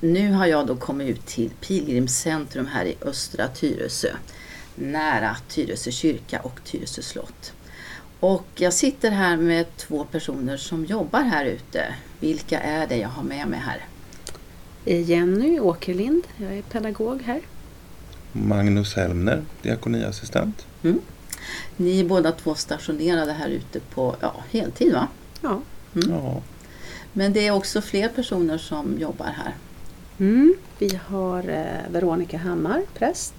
Nu har jag då kommit ut till Pilgrimscentrum här i Östra Tyresö, nära Tyresö kyrka och Tyresö slott. Och jag sitter här med 2 personer som jobbar här ute. Vilka är det jag har med mig här? Jenny Åkerlind, jag är pedagog här. Magnus Helmner, diakoniassistent. Ni är båda 2 stationerade här ute på heltid, va? Ja. Ja. Men det är också fler personer som jobbar här. Vi har Veronica Hammar, präst.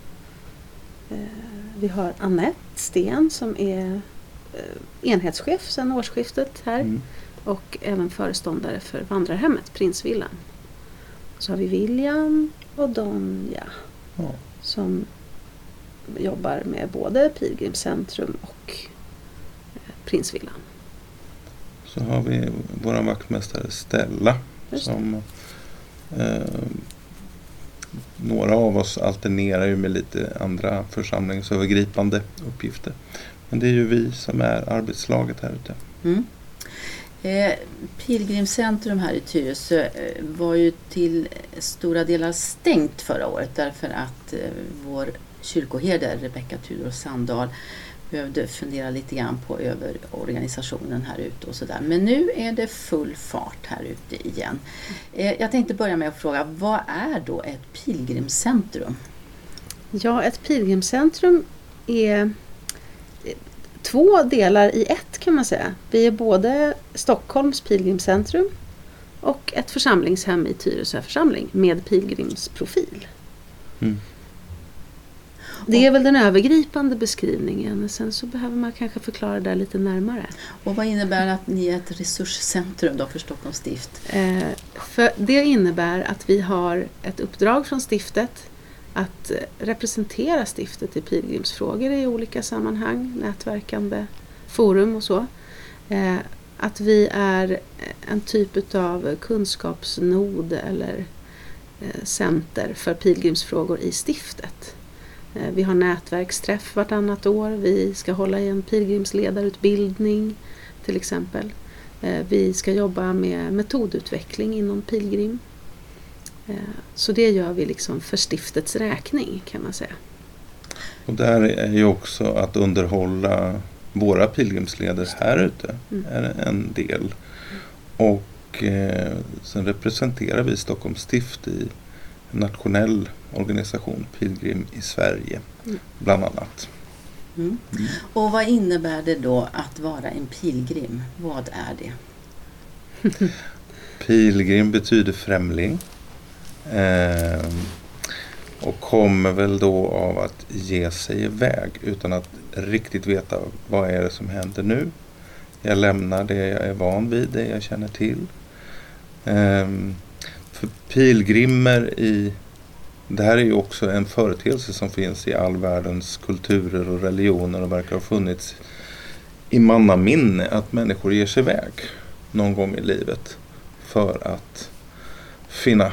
Vi har Annette Sten som är enhetschef sedan årsskiftet här. Och även föreståndare för vandrarhemmet, Prinsvillan. Så har vi William och Donja som jobbar med både Pilgrimscentrum och Prinsvillan. Så har vi vår vaktmästare Stella som några av oss alternerar ju med lite andra församlingsövergripande uppgifter. Men det är ju vi som är arbetslaget här ute. Pilgrimscentrum här i Tyresö var ju till stora delar stängt förra året därför att vår kyrkoherde Rebecka Tudor Sandahl behövde fundera lite grann på över organisationen här ute och sådär. Men nu är det full fart här ute igen. Jag tänkte börja med att fråga, vad är då ett pilgrimscentrum? Ja, ett pilgrimscentrum är 2 delar i ett kan man säga. Vi är både Stockholms pilgrimscentrum och ett församlingshem i Tyresö församling med pilgrimsprofil. Det är väl den övergripande beskrivningen. Sen så behöver man kanske förklara det lite närmare. Och vad innebär att ni är ett resurscentrum då för Stockholms stift? För det innebär att vi har ett uppdrag från stiftet att representera stiftet i pilgrimsfrågor i olika sammanhang, nätverkande forum och så. Att vi är en typ av kunskapsnod eller center för pilgrimsfrågor i stiftet. Vi har nätverksträff vartannat år. Vi ska hålla i en pilgrimsledarutbildning till exempel. Vi ska jobba med metodutveckling inom pilgrim. Så det gör vi liksom för stiftets räkning kan man säga. Och där är ju också att underhålla våra pilgrimsledare här ute är en del. Och sen representerar vi Stockholms stift i en nationell organisation, Pilgrim i Sverige, bland annat. Och vad innebär det då att vara en pilgrim? Vad är det? Pilgrim betyder främling. Och kommer väl då av att ge sig iväg utan att riktigt veta vad är det som händer nu. Jag lämnar det jag är van vid, det jag känner till. För pilgrimer det här är ju också en företeelse som finns i all världens kulturer och religioner och verkar ha funnits i mannaminne att människor ger sig iväg någon gång i livet för att finna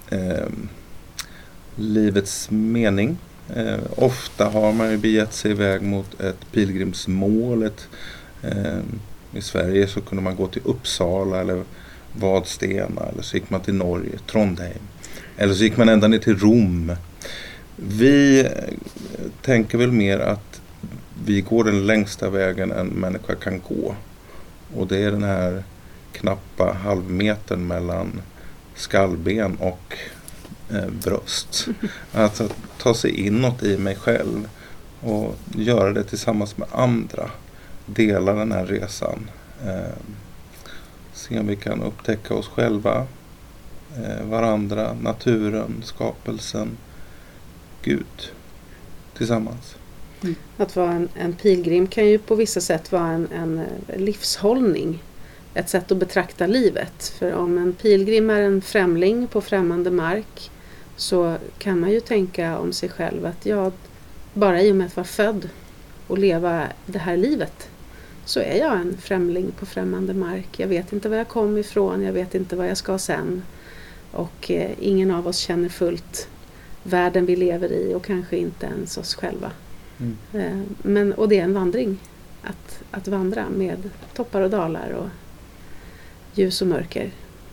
livets mening. Ofta har man ju begett sig iväg mot ett pilgrimsmål. I Sverige så kunde man gå till Uppsala eller Vadstena, eller så gick man till Norge, Trondheim. Eller så gick man ända ner till Rom. Vi tänker väl mer att vi går den längsta vägen en människa kan gå. Och det är den här knappa halvmetern mellan skallben och bröst. Att ta sig inåt i mig själv och göra det tillsammans med andra. Dela den här resan. Se om vi kan upptäcka oss själva, varandra, naturen, skapelsen, Gud tillsammans. Att vara en pilgrim kan ju på vissa sätt vara en livshållning. Ett sätt att betrakta livet. För om en pilgrim är en främling på främmande mark så kan man ju tänka om sig själv att jag bara i och med att vara född och leva det här livet så är jag en främling på främmande mark. Jag vet inte var jag kom ifrån, jag vet inte vad jag ska sen. Och ingen av oss känner fullt världen vi lever i och kanske inte ens oss själva. Och det är en vandring. Att vandra med toppar och dalar och ljus och mörker.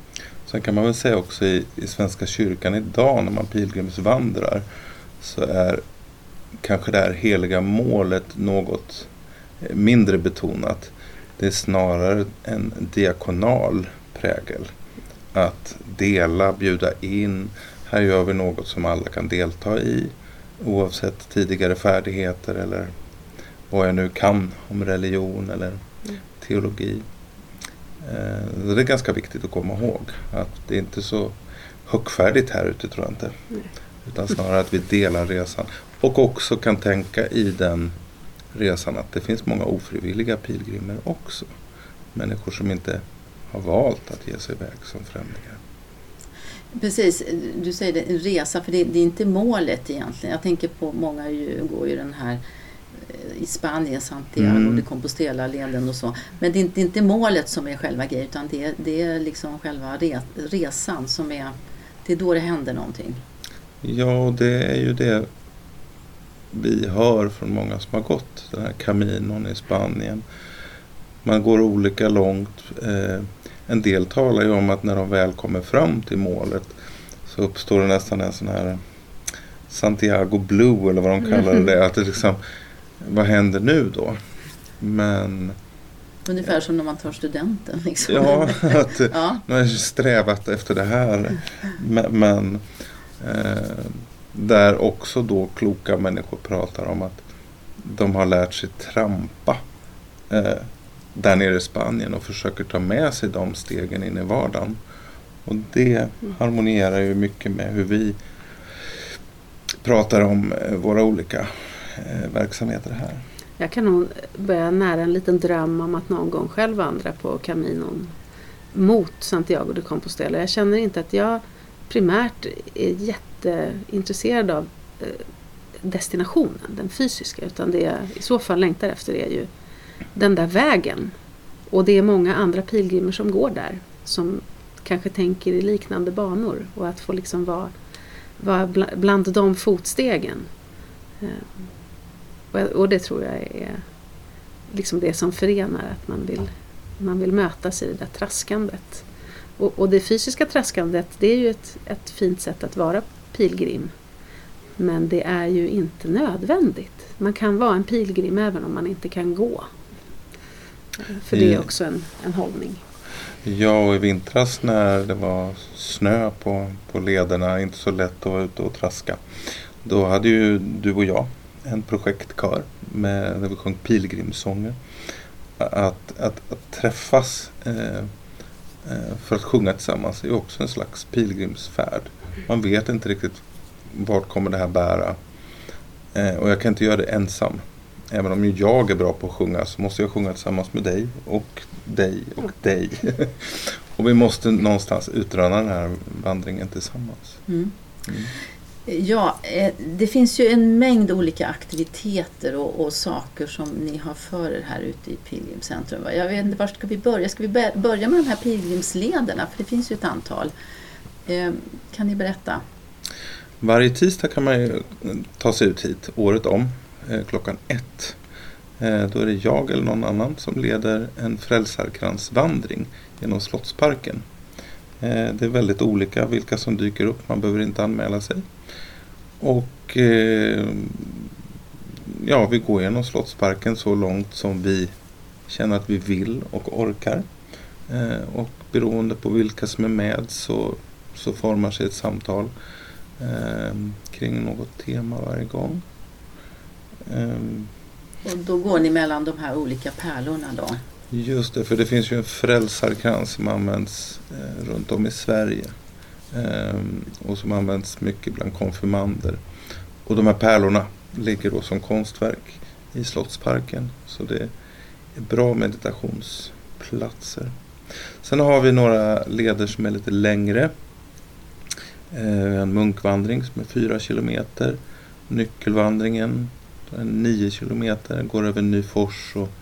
Sen kan man väl säga också i Svenska kyrkan idag när man pilgrimsvandrar så är kanske det här heliga målet något mindre betonat. Det är snarare en diakonal prägel. Att dela, bjuda in. Här gör vi något som alla kan delta i. Oavsett tidigare färdigheter eller vad jag nu kan om religion eller teologi. Det är ganska viktigt att komma ihåg. Att det är inte så högfärdigt här ute, tror jag inte. Utan snarare att vi delar resan. Och också kan tänka i den resan att det finns många ofrivilliga pilgrimer också. Människor som inte har valt att ge sig iväg som främlingar. Precis, du säger det, en resa, för det är inte målet egentligen. Jag tänker på många går ju den här i Spanien, Santiago de Compostela-leden och så. Men det är inte målet som är själva grejen, utan det är liksom själva resan som är, det är då det händer någonting. Ja, det är ju det vi hör från många som har gått den här Caminon i Spanien. Man går olika långt. En del talar ju om att när de väl kommer fram till målet så uppstår det nästan en sån här Santiago Blue eller vad de kallar det. Att det liksom, vad händer nu då? Men ungefär som när man tar studenten. Liksom. Ja, att nu har jag strävat efter det här. Men där också då kloka människor pratar om att de har lärt sig trampa där nere i Spanien och försöker ta med sig de stegen in i vardagen. Och det harmonierar ju mycket med hur vi pratar om våra olika verksamheter här. Jag kan nog börja nära en liten dröm om att någon gång själv vandra på Caminon mot Santiago de Compostela. Jag känner inte att jag primärt är jätteintresserad av destinationen, den fysiska, utan det jag i så fall längtar efter är ju den där vägen. Och det är många andra pilgrimer som går där som kanske tänker i liknande banor, och att få liksom vara bland de fotstegen. Och det tror jag är liksom det som förenar, att man vill mötas i det där traskandet. Och det fysiska traskandet, det är ju ett fint sätt att vara pilgrim. Men det är ju inte nödvändigt. Man kan vara en pilgrim även om man inte kan gå. För det är också en hållning. Ja, och i vintras när det var snö på lederna, inte så lätt att vara ute och traska. Då hade ju du och jag en projektkör där vi sjöng pilgrimssånger. Att träffas för att sjunga tillsammans är också en slags pilgrimsfärd. Man vet inte riktigt vart kommer det här bära. Och jag kan inte göra det ensam. Även om jag är bra på att sjunga så måste jag sjunga tillsammans med dig och dig och dig. Och vi måste någonstans utröna den här vandringen tillsammans. Ja, det finns ju en mängd olika aktiviteter och saker som ni har för er här ute i Pilgrimscentrum. Jag vet inte, var ska vi börja? Ska vi börja med de här pilgrimslederna? För det finns ju ett antal. Kan ni berätta? Varje tisdag kan man ju ta sig ut hit året om, klockan 1. Då är det jag eller någon annan som leder en frälsarkransvandring genom Slottsparken. Det är väldigt olika vilka som dyker upp, man behöver inte anmäla sig. Och vi går igenom Slottsparken så långt som vi känner att vi vill och orkar. Och beroende på vilka som är med så formar sig ett samtal kring något tema varje gång. Och då går ni mellan de här olika pärlorna då? Just det, för det finns ju en frälsarkrans som används runt om i Sverige. Och som används mycket bland konfirmander. Och de här pärlorna ligger då som konstverk i Slottsparken. Så det är bra meditationsplatser. Sen har vi några leder som är lite längre. En munkvandring som är 4 kilometer. Nyckelvandringen är 9 kilometer. Går över Nyfors och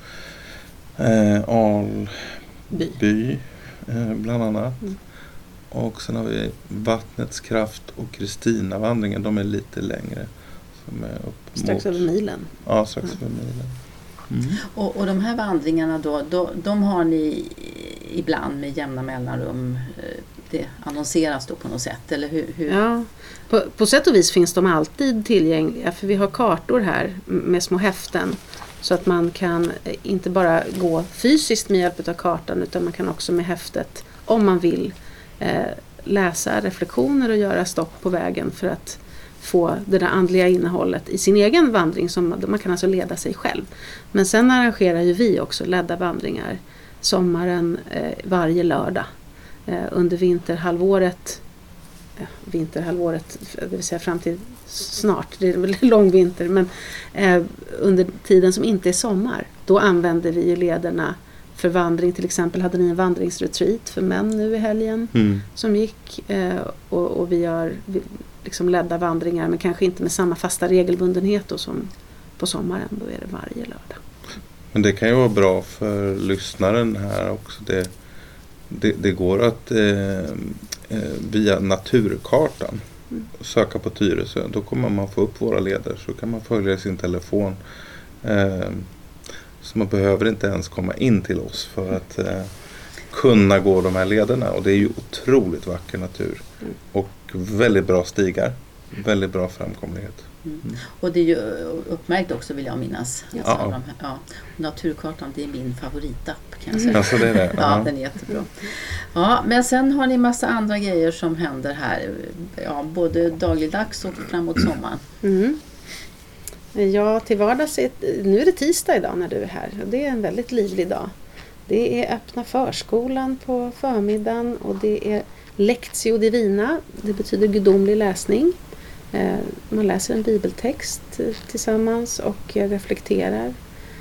Alby bland annat. Och sen har vi Vattnets kraft och Kristinavandringen. De är lite längre. Som är upp strax över milen. Ja, strax över milen. Och de här vandringarna då, de har ni ibland med jämna mellanrum. Det annonseras då på något sätt, eller hur? Ja, på sätt och vis finns de alltid tillgängliga, för vi har kartor här med små häften, så att man kan inte bara gå fysiskt med hjälp av kartan, utan man kan också med häftet, om man vill, läsa reflektioner och göra stopp på vägen för att få det där andliga innehållet i sin egen vandring, som man kan alltså leda sig själv. Men sen arrangerar ju vi också ledda vandringar sommaren varje lördag. Under vinterhalvåret, det vill säga fram till snart, det är väl lång vinter, men under tiden som inte är sommar, då använder vi ju lederna för vandring. Till exempel hade ni en vandringsretreat för män nu i helgen som gick, och vi gör liksom ledda vandringar, men kanske inte med samma fasta regelbundenhet då som på sommaren, då är det varje lördag. Men det kan ju vara bra för lyssnaren här också. Det går att via naturkartan söka på Tyresö. Då kommer man få upp våra leder, så kan man följa sin telefon. Så man behöver inte ens komma in till oss för att kunna gå de här lederna. Och det är ju otroligt vacker natur. Och väldigt bra stigar. Väldigt bra framkomlighet. Och det är ju uppmärkt också, vill jag minnas. Ja. Naturkartan, det är min favoritapp, kan jag säga. Alltså det är det. Ja, den är jättebra. Ja, men sen har ni massa andra grejer som händer här. Ja, både dagligdags och framåt sommaren. Ja, till vardags nu är det tisdag idag när du är här. Och det är en väldigt livlig dag. Det är öppna förskolan på förmiddagen, och det är Lectio Divina. Det betyder gudomlig läsning. Man läser en bibeltext tillsammans och reflekterar.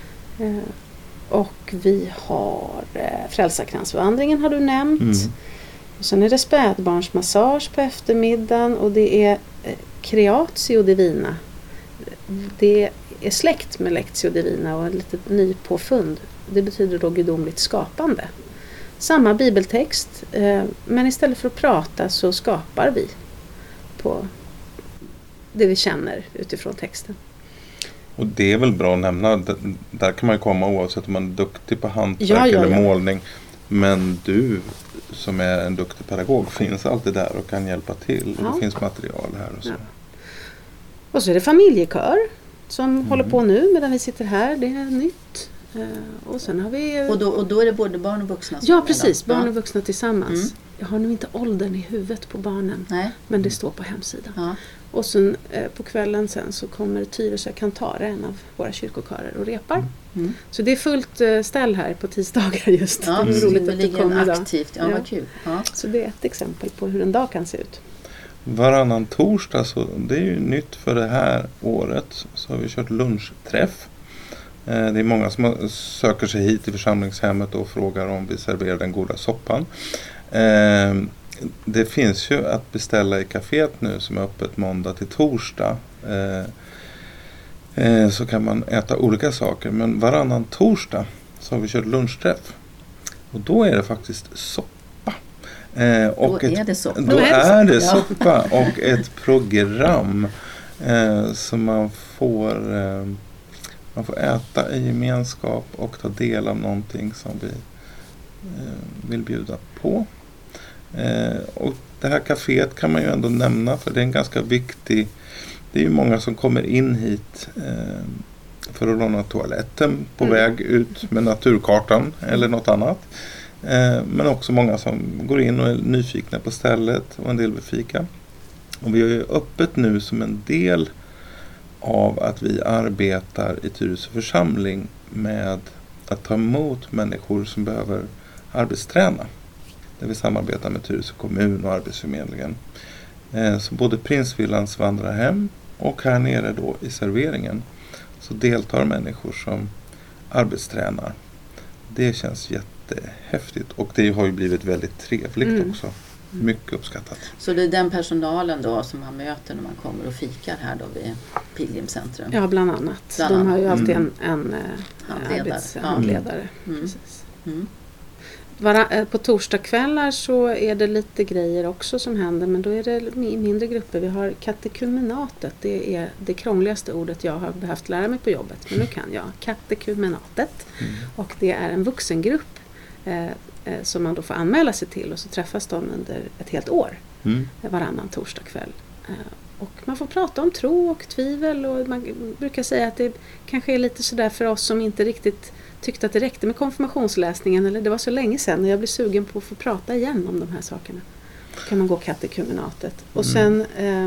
Och vi har frälsarkransvandringen, har du nämnt. Och sen är det spädbarnsmassage på eftermiddagen, och det är Creatio Divina. Det är släkt med Lectio Divina och ett litet nypåfund. Det betyder då gudomligt skapande. Samma bibeltext, men istället för att prata så skapar vi på det vi känner utifrån texten. Och det är väl bra att nämna, där kan man ju komma oavsett om man är duktig på hantverk eller målning. Men du som är en duktig pedagog finns alltid där och kan hjälpa till. Och det finns material här och så. Ja. Och så är det familjekör som håller på nu medan vi sitter här. Det är nytt. Och sen har vi... Och då är det både barn och vuxna? Ja, precis. Barn och vuxna tillsammans. Jag har nu inte åldern i huvudet på barnen. Nej. Men det står på hemsidan. Ja. Och sen på kvällen sen så kommer Tyresö Kantare, en av våra kyrkokörer, och repar. Så det är fullt ställ här på tisdagar just. Ja, det är roligt att du kommer aktivt. Ja, vad kul. Ja. Så det är ett exempel på hur en dag kan se ut. Varannan torsdag, så det är ju nytt för det här året, så har vi kört lunchträff. Det är många som söker sig hit till församlingshemmet och frågar om vi serverar den goda soppan. Det finns ju att beställa i kaféet nu som är öppet måndag till torsdag. Så kan man äta olika saker. Men varannan torsdag så har vi kört lunchträff. Och då är det faktiskt soppa. Och då är det soppa. Då är det soppa och ett program som man får äta i gemenskap och ta del av någonting som vi vill bjuda på. Och det här kaféet kan man ju ändå nämna, för det är en ganska viktig, det är ju många som kommer in hit för att låna toaletten på väg ut med naturkartan eller något annat, men också många som går in och är nyfikna på stället, och en del vill fika. Och vi är ju öppet nu som en del av att vi arbetar i Tyresö församling med att ta emot människor som behöver arbetsträna. Där vi samarbetar med Tyresö kommun och Arbetsförmedlingen. Så både Prinsvillans vandrarhem och här nere då i serveringen så deltar människor som arbetstränar. Det känns jättehäftigt, och det har ju blivit väldigt trevligt också. Mycket uppskattat. Så det är den personalen då som man möter när man kommer och fikar här då vid Pilgrimscentrum? Ja, bland annat. De har ju alltid en arbetshandledare. På torsdagskvällar så är det lite grejer också som händer, men då är det i mindre grupper. Vi har katekumenatet, det är det krångligaste ordet jag har behövt lära mig på jobbet, men nu kan jag. Katekumenatet, och det är en vuxengrupp som man då får anmäla sig till, och så träffas de under ett helt år varannan torsdagkväll. Och man får prata om tro och tvivel, och man brukar säga att det kanske är lite sådär för oss som inte riktigt tyckte att det räckte med konfirmationsläsningen, eller det var så länge sedan och jag blir sugen på att få prata igen om de här sakerna. Då kan man gå katekumenatet. Och sen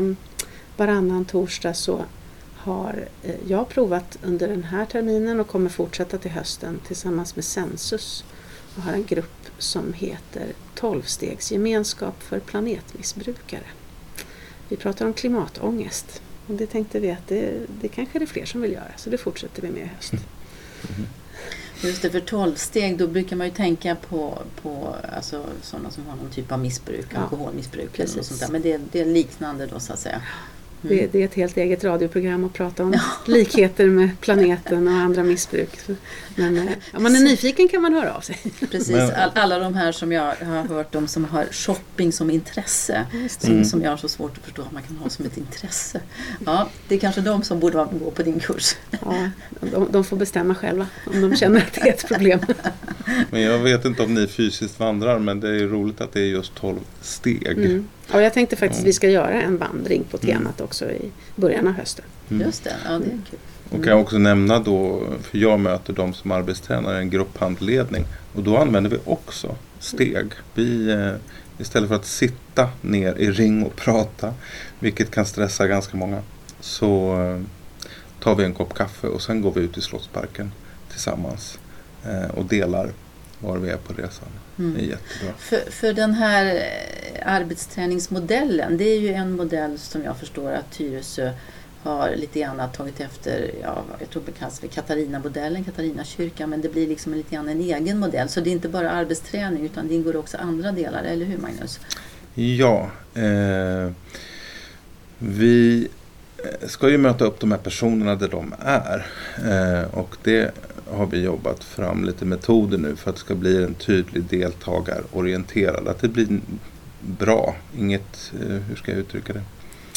varannan torsdag så har jag provat under den här terminen och kommer fortsätta till hösten tillsammans med Sensus, och har en grupp som heter 12-stegsgemenskap för planetmissbrukare. Vi pratar om klimatångest, och det tänkte vi att det kanske är det fler som vill göra, så det fortsätter vi med i höst. Just det, för 12-steg, då brukar man ju tänka på alltså, sådana som har någon typ av missbruk, alkoholmissbruk eller något sånt där. Men det är liknande då, så att säga. Det är ett helt eget radioprogram att prata om likheter med planeten och andra missbruk. Men om man är nyfiken kan man höra av sig. Precis, alla de här som jag har hört om som har shopping som intresse, som jag har så svårt att förstå att man kan ha som ett intresse. Ja, det är kanske de som borde gå på din kurs. Ja, de får bestämma själva om de känner att det är ett problem. Men jag vet inte om ni fysiskt vandrar, men det är roligt att det är just 12 steg. Och jag tänkte faktiskt att vi ska göra en vandring på temat också i början av hösten. Just det, ja, det är kul. Och kan jag också nämna då, för jag möter dem som arbetstränare, en grupphandledning. Och då använder vi också steg. Vi, istället för att sitta ner i ring och prata, vilket kan stressa ganska många, så tar vi en kopp kaffe och sen går vi ut i Slottsparken tillsammans och delar var vi är på resan. Det är jättebra. För den här arbetsträningsmodellen, det är ju en modell som jag förstår att Tyresö har lite grann tagit efter, jag tror det kallas för Katarina-modellen, Katarina-kyrkan, men det blir liksom lite grann en egen modell. Så det är inte bara arbetsträning utan det ingår också andra delar, eller hur Magnus? Ja, vi ska ju möta upp de här personerna där de är, och det har vi jobbat fram lite metoder nu för att det ska bli en tydlig deltagarorienterad, att det blir bra, inget, hur ska jag uttrycka det?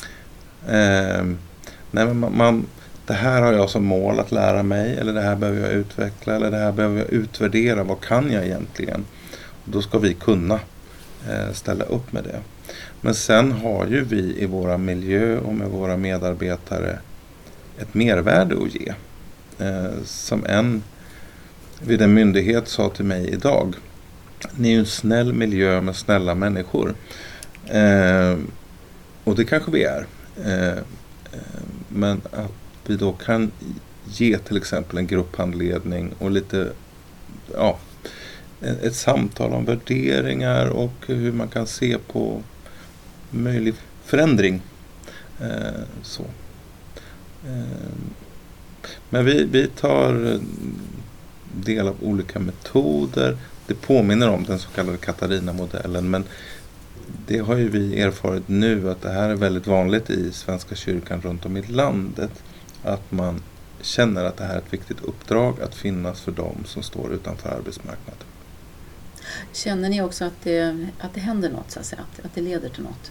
Nej, men det här har jag som mål att lära mig, eller det här behöver jag utveckla, eller det här behöver jag utvärdera, vad kan jag egentligen? Och då ska vi kunna ställa upp med det. Men sen har ju vi i våra miljö och med våra medarbetare ett mervärde att ge. Som en vid en myndighet sa till mig idag: ni är ju en snäll miljö med snälla människor. Och det kanske vi är. Men att vi då kan ge till exempel en grupphandledning och lite, ett samtal om värderingar och hur man kan se på möjlig förändring. Men vi tar del av olika metoder. Det påminner om den så kallade Katarina-modellen, men det har ju vi erfarit nu att det här är väldigt vanligt i Svenska kyrkan runt om i landet, att man känner att det här är ett viktigt uppdrag att finnas för dem som står utanför arbetsmarknaden. Känner ni också att det händer något, så att säga, att det leder till något?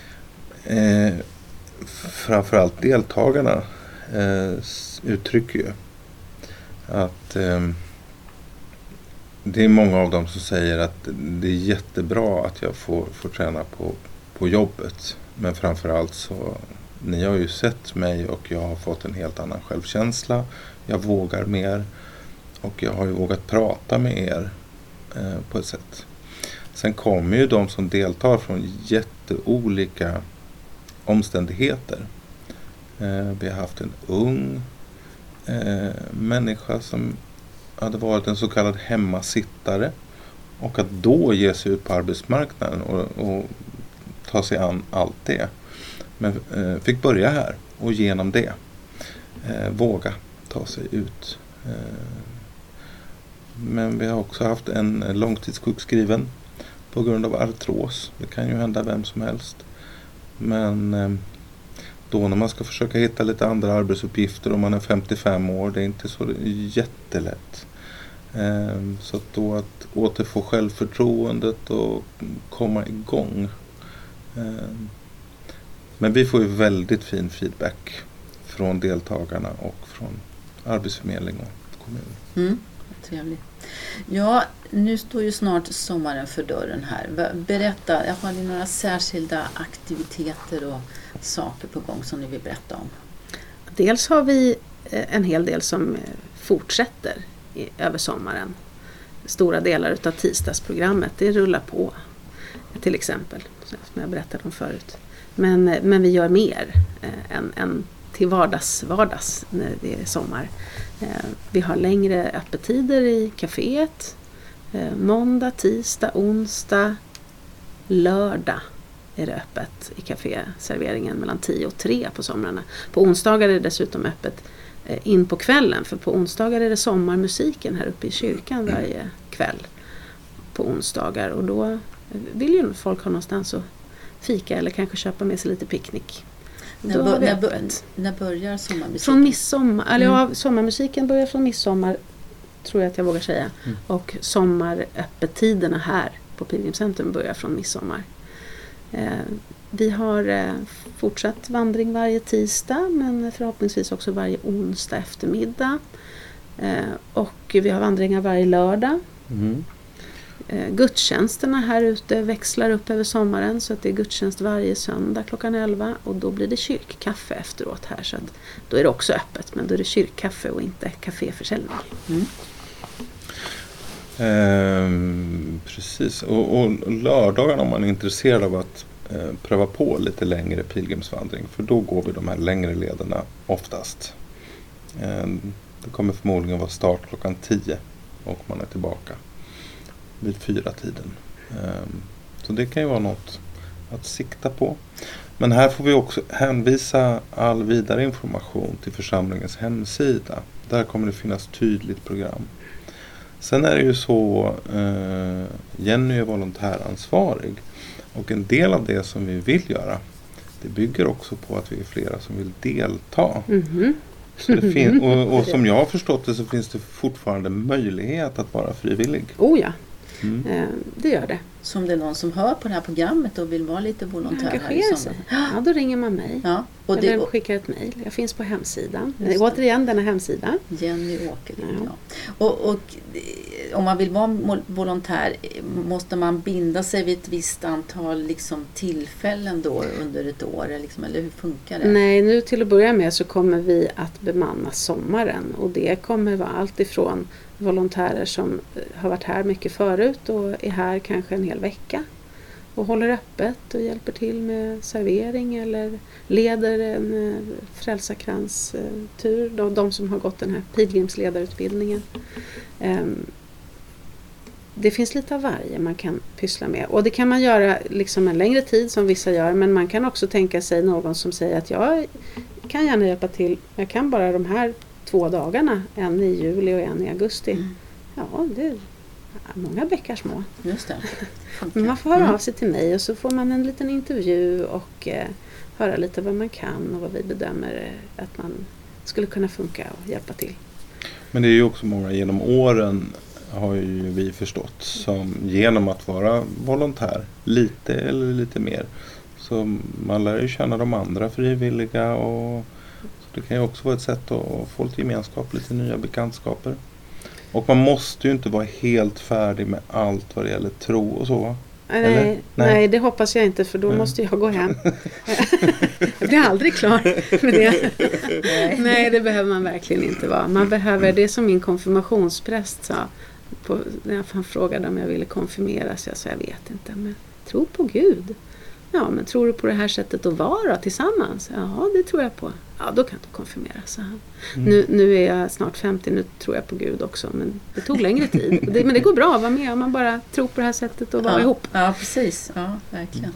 Framförallt deltagarna uttrycker ju att det är många av dem som säger att det är jättebra att jag får träna på jobbet. Men framförallt så, ni har ju sett mig och jag har fått en helt annan självkänsla. Jag vågar mer och jag har ju vågat prata med er på ett sätt. Sen kommer ju de som deltar från jätteolika omständigheter. Vi har haft en ung människa som hade varit en så kallad hemmasittare, och att då ge sig ut på arbetsmarknaden och ta sig an allt det. Men fick börja här och genom det våga ta sig ut. Men vi har också haft en långtidssjukskriven på grund av artros. Det kan ju hända vem som helst. Men då när man ska försöka hitta lite andra arbetsuppgifter om man är 55 år, det är inte så jättelätt. Så att då att återfå självförtroendet och komma igång. Men vi får ju väldigt fin feedback från deltagarna och från arbetsförmedling och kommun. Vad trevligt. Ja, nu står ju snart sommaren för dörren här. Berätta, har ni några särskilda aktiviteter och saker på gång som ni vill berätta om? Dels har vi en hel del som fortsätter över sommaren. Stora delar av tisdagsprogrammet, det rullar på. Till exempel, som jag berättade om förut. Men vi gör mer än till vardags när det är sommar. Vi har längre öppettider i kaféet. Måndag, tisdag, onsdag, lördag är det öppet i kaféserveringen mellan 10 och 3 på somrarna. På onsdagar är det dessutom öppet in på kvällen, för på onsdagar är det sommarmusiken här uppe i kyrkan varje kväll på onsdagar, och då vill ju folk ha någonstans att fika eller kanske köpa med sig lite picknick. När börjar sommarmusiken? Från midsommar, eller sommarmusiken börjar från midsommar, tror jag att jag vågar säga. Och sommaröppettiderna här på Pilgrimscentrum börjar från midsommar. Vi har fortsatt vandring varje tisdag, men förhoppningsvis också varje onsdag eftermiddag. Och vi har vandringar varje lördag. Gudstjänsterna här ute växlar upp över sommaren, så att det är gudstjänst varje söndag klockan 11, och då blir det kyrkkaffe efteråt här, så att då är det också öppet, men då är det kyrkkaffe och inte kaféförsäljning. Precis, och lördagen om man är intresserad av att pröva på lite längre pilgrimsvandring, för då går vi de här längre lederna oftast. Det kommer förmodligen vara start klockan 10 och man är tillbaka vid 4-tiden. Så det kan ju vara något att sikta på. Men här får vi också hänvisa all vidare information till församlingens hemsida. Där kommer det finnas tydligt program. Sen är det ju så, Jenny är volontäransvarig, och en del av det som vi vill göra, det bygger också på att vi är flera som vill delta. Så det och som jag har förstått det, så finns det fortfarande möjlighet att vara frivillig. Oh ja, det gör det. Som det är någon som hör på det här programmet och vill vara lite volontär här i sommar. Ja, då ringer man mig. Ja, eller skickar ett mejl. Jag finns på hemsidan. Återigen, denna hemsida. Jenny Åkerlind, ja. Och om man vill vara volontär, måste man binda sig vid ett visst antal liksom, tillfällen då under ett år? Liksom, eller hur funkar det? Nej, nu till att börja med så kommer vi att bemanna sommaren. Och det kommer vara allt ifrån volontärer som har varit här mycket förut och är här kanske en hel vecka och håller öppet och hjälper till med servering eller leder en frälsarkrans-tur, de som har gått den här pilgrimsledarutbildningen. Det finns lite av varje man kan pyssla med, och det kan man göra liksom en längre tid som vissa gör, men man kan också tänka sig någon som säger att jag kan gärna hjälpa till, jag kan bara de här 2 dagarna, en i juli och en i augusti. Ja, det är många bäckar små. Just det. Men man får höra av sig till mig, och så får man en liten intervju och höra lite vad man kan och vad vi bedömer att man skulle kunna funka och hjälpa till. Men det är ju också många genom åren, har ju vi förstått, som genom att vara volontär lite eller lite mer, så man lär ju känna de andra frivilliga, och så det kan ju också vara ett sätt att få lite gemenskap, lite nya bekantskaper. Och man måste ju inte vara helt färdig med allt vad det gäller tro och så. Nej, det hoppas jag inte, för då måste jag gå hem. Jag blir aldrig klar med det. Nej, det behöver man verkligen inte vara. Man behöver, det som min konfirmationspräst sa när han frågade om jag ville konfirmeras. Jag sa, jag vet inte, men tro på Gud. Ja, men tror du på det här sättet att vara tillsammans? Ja, det tror jag på. Ja, då kan du konfirmeras. Nu är jag snart 50, nu tror jag på Gud också. Men det tog längre tid. Men det går bra att vara med om man bara tror på det här sättet och vara ihop. Ja, precis. Ja, verkligen.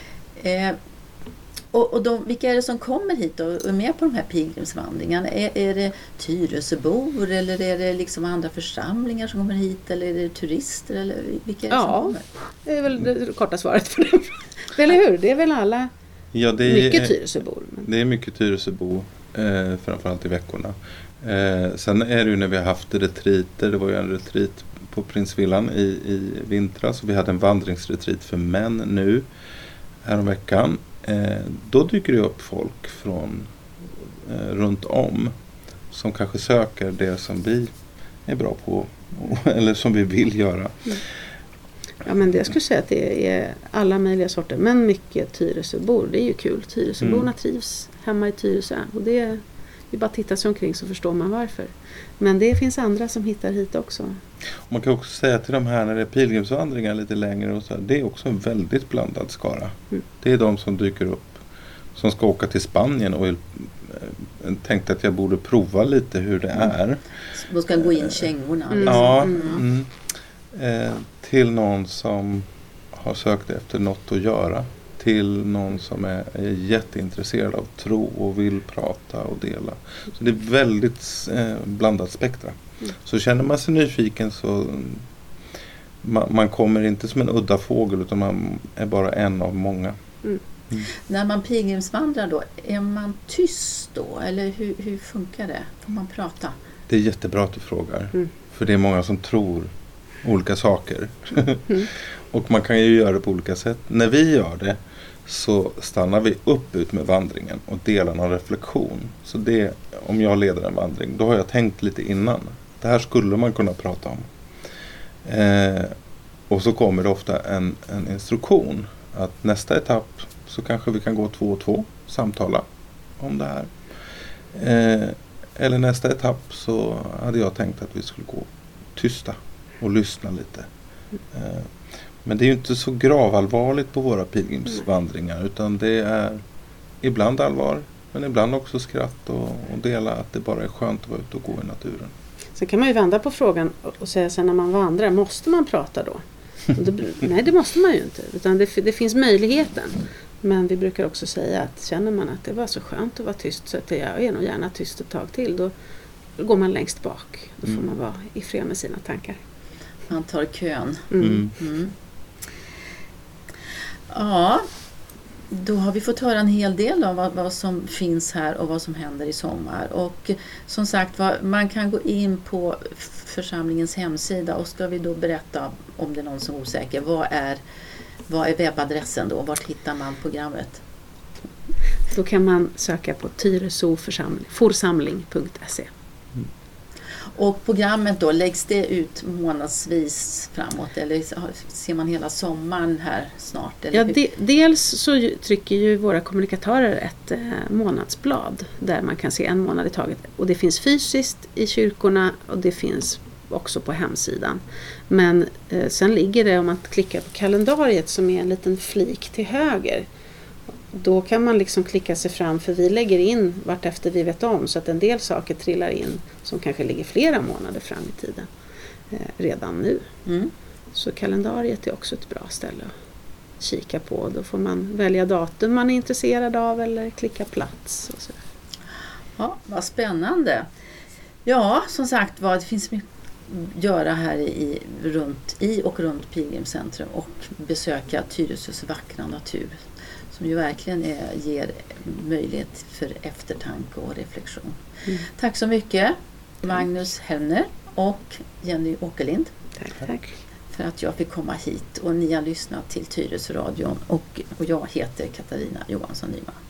Och vilka är det som kommer hit och är med på de här pilgrimsvandringarna? Är det Tyresöbor, eller är det liksom andra församlingar som kommer hit, eller är det turister, eller vilka är det som kommer? Det är väl det korta svaret på det. Eller hur? Det är väl alla mycket Tyresöbor. Det är mycket Tyresöbor, framförallt i veckorna. Sen är det ju när vi har haft retriter, det var ju en retrit på Prinsvillan i vintras, och vi hade en vandringsretrit för män nu häromveckan. Då dyker det upp folk från runt om som kanske söker det som vi är bra på eller som vi vill göra. Ja, men det skulle jag säga att det är alla möjliga sorter, men mycket Tyresöbor. Det är ju kul. Tyresöborna trivs hemma i Tyresö, och det är bara att titta sig omkring så förstår man varför. Men det finns andra som hittar hit också. Man kan också säga till de här när det är pilgrimsvandringar lite längre och så här, det är också en väldigt blandad skara. Det är de som dyker upp som ska åka till Spanien och tänkte att jag borde prova lite hur det är. Då ska gå in kängorna. Liksom. Till någon som har sökt efter något att göra. Till någon som är jätteintresserad av tro och vill prata och dela. Så det är väldigt blandat spektra. Så känner man sig nyfiken så man kommer inte som en udda fågel, utan man är bara en av många. När man pilgrimsvandrar då, är man tyst då? Eller hur funkar det? Får man prata? Det är jättebra att du frågar. För det är många som tror olika saker. Och man kan ju göra det på olika sätt. När vi gör det så stannar vi upp ut med vandringen och delar någon reflektion. Så det, om jag leder en vandring, då har jag tänkt lite innan. Det här skulle man kunna prata om. Och så kommer det ofta en instruktion. Att nästa etapp så kanske vi kan gå 2 och 2, samtala om det här. Eller nästa etapp så hade jag tänkt att vi skulle gå tysta och lyssna lite. Men det är ju inte så gravallvarligt på våra pilgrimsvandringar, utan det är ibland allvar, men ibland också skratt och dela att det bara är skönt att vara ute och gå i naturen. Sen kan man ju vända på frågan och säga sen när man vandrar, måste man prata då? Nej, det måste man ju inte, utan det finns möjligheten. Men vi brukar också säga att känner man att det var så skönt att vara tyst så att jag är nog gärna tyst ett tag till, då går man längst bak. Då får man vara i fred med sina tankar. Man tar kön. Ja, då har vi fått höra en hel del om vad som finns här och vad som händer i sommar. Och som sagt, man kan gå in på församlingens hemsida, och ska vi då berätta, om det är någon som är osäker, vad är webbadressen då? Vart hittar man programmet? Då kan man söka på tyresoforsamling.se. Och programmet då, läggs det ut månadsvis framåt, eller ser man hela sommaren här snart? Eller ja, dels så trycker ju våra kommunikatörer ett månadsblad där man kan se en månad i taget. Och det finns fysiskt i kyrkorna och det finns också på hemsidan. Men sen ligger det, om man klickar på kalendariet som är en liten flik till höger, då kan man liksom klicka sig fram, för vi lägger in vart efter vi vet om, så att en del saker trillar in som kanske ligger flera månader fram i tiden redan nu. Så kalendariet är också ett bra ställe att kika på. Då får man välja datum man är intresserad av eller klicka plats och så. Ja, vad spännande. Ja, som sagt, det finns mycket att göra här runt Pilgrimscentrum, och besöka Tyresös vackra natur, som ju verkligen ger möjlighet för eftertanke och reflektion. Tack så mycket, Magnus Henner och Jenny Åkerlind. Tack. För att jag fick komma hit, och ni har lyssnat till Tyresöradion, och jag heter Katarina Johansson Nyman.